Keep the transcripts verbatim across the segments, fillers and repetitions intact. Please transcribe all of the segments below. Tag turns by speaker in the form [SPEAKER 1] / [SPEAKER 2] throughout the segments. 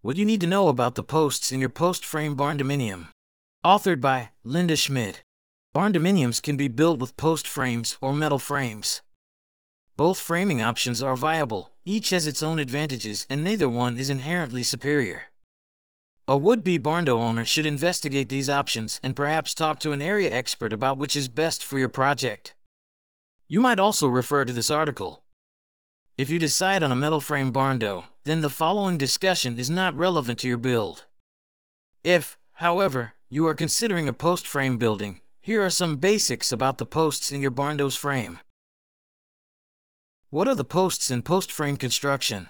[SPEAKER 1] What you need to know about the posts in your post frame barndominium. Authored by Linda Schmidt. Barndominiums can be built with post frames or metal frames. Both framing options are viable, each has its own advantages and neither one is inherently superior. A would-be barndo owner should investigate these options and perhaps talk to an area expert about which is best for your project. You might also refer to this article. If you decide on a metal frame barndo, then the following discussion is not relevant to your build. If, however, you are considering a post frame building, here are some basics about the posts in your barndo's frame. What are the posts in post frame construction?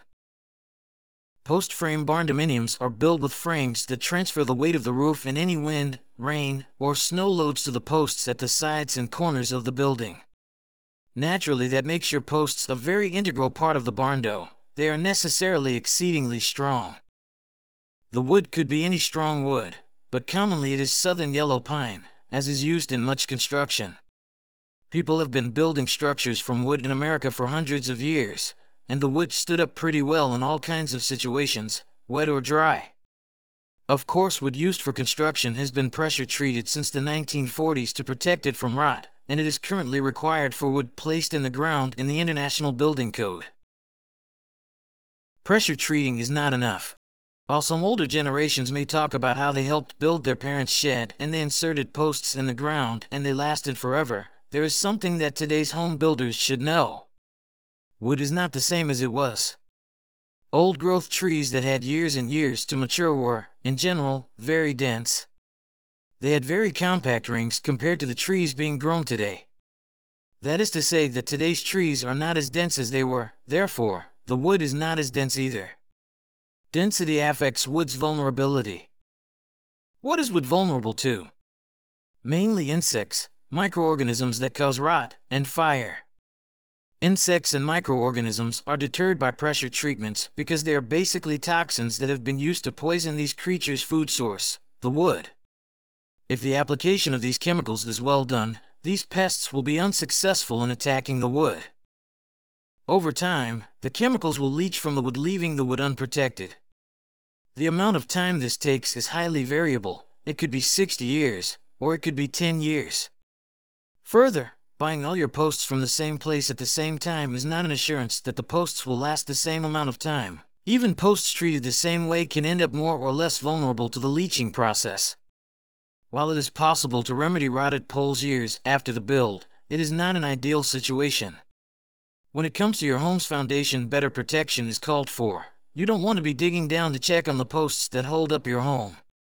[SPEAKER 1] Post frame barndominiums are built with frames that transfer the weight of the roof and any wind, rain, or snow loads to the posts at the sides and corners of the building. Naturally, that makes your posts a very integral part of the barndo. They are necessarily exceedingly strong. The wood could be any strong wood, but commonly it is southern yellow pine, as is used in much construction. People have been building structures from wood in America for hundreds of years, and the wood stood up pretty well in all kinds of situations, wet or dry. Of course, wood used for construction has been pressure treated since the nineteen forties to protect it from rot, and it is currently required for wood placed in the ground in the International Building Code. Pressure treating is not enough. While some older generations may talk about how they helped build their parents' shed and they inserted posts in the ground and they lasted forever, there is something that today's home builders should know. Wood is not the same as it was. Old-growth trees that had years and years to mature were, in general, very dense. They had very compact rings compared to the trees being grown today. That is to say that today's trees are not as dense as they were, therefore, the wood is not as dense either. Density affects wood's vulnerability. What is wood vulnerable to? Mainly insects, microorganisms that cause rot, and fire. Insects and microorganisms are deterred by pressure treatments because they are basically toxins that have been used to poison these creatures' food source, the wood. If the application of these chemicals is well done, these pests will be unsuccessful in attacking the wood. Over time, the chemicals will leach from the wood, leaving the wood unprotected. The amount of time this takes is highly variable. It could be sixty years, or it could be ten years. Further, buying all your posts from the same place at the same time is not an assurance that the posts will last the same amount of time. Even posts treated the same way can end up more or less vulnerable to the leaching process. While it is possible to remedy rotted poles years after the build, it is not an ideal situation. When it comes to your home's foundation, better protection is called for. You don't want to be digging down to check on the posts that hold up your home.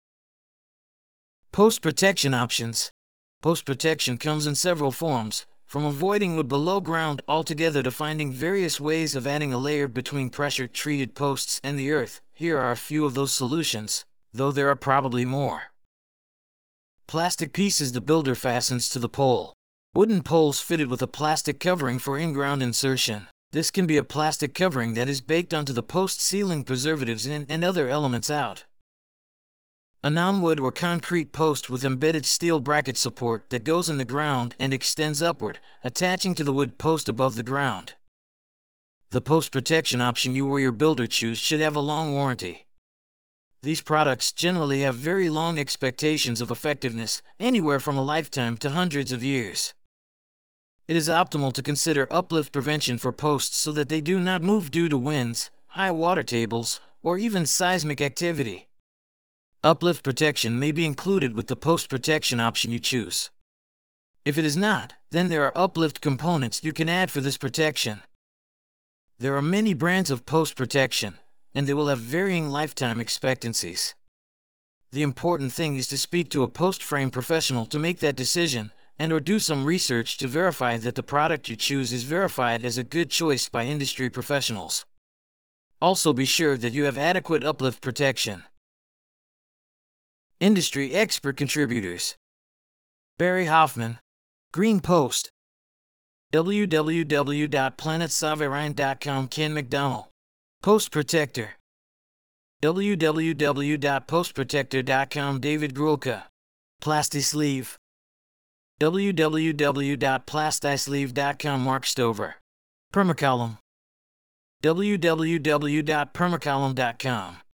[SPEAKER 1] Post protection options. Post protection comes in several forms, from avoiding wood below ground altogether to finding various ways of adding a layer between pressure-treated posts and the earth. Here are a few of those solutions, though there are probably more. Plastic pieces the builder fastens to the pole. Wooden poles fitted with a plastic covering for in-ground insertion. This can be a plastic covering that is baked onto the post, sealing preservatives in and other elements out. A non-wood or concrete post with embedded steel bracket support that goes in the ground and extends upward, attaching to the wood post above the ground. The post protection option you or your builder choose should have a long warranty. These products generally have very long expectations of effectiveness, anywhere from a lifetime to hundreds of years. It is optimal to consider uplift prevention for posts so that they do not move due to winds, high water tables, or even seismic activity. Uplift protection may be included with the post protection option you choose. If it is not, then there are uplift components you can add for this protection. There are many brands of post protection, and they will have varying lifetime expectancies. The important thing is to speak to a post frame professional to make that decision, and or do some research to verify that the product you choose is verified as a good choice by industry professionals. Also be sure that you have adequate uplift protection. Industry expert contributors. Barry Hoffman, Green Post. w w w dot planet sovereign dot com. Ken McDonald, Post Protector. w w w dot post protector dot com. David Grulka, Plastisleeve. w w w dot plastisleeve dot com. Mark Stover, Permacolumn. w w w dot permacolumn dot com.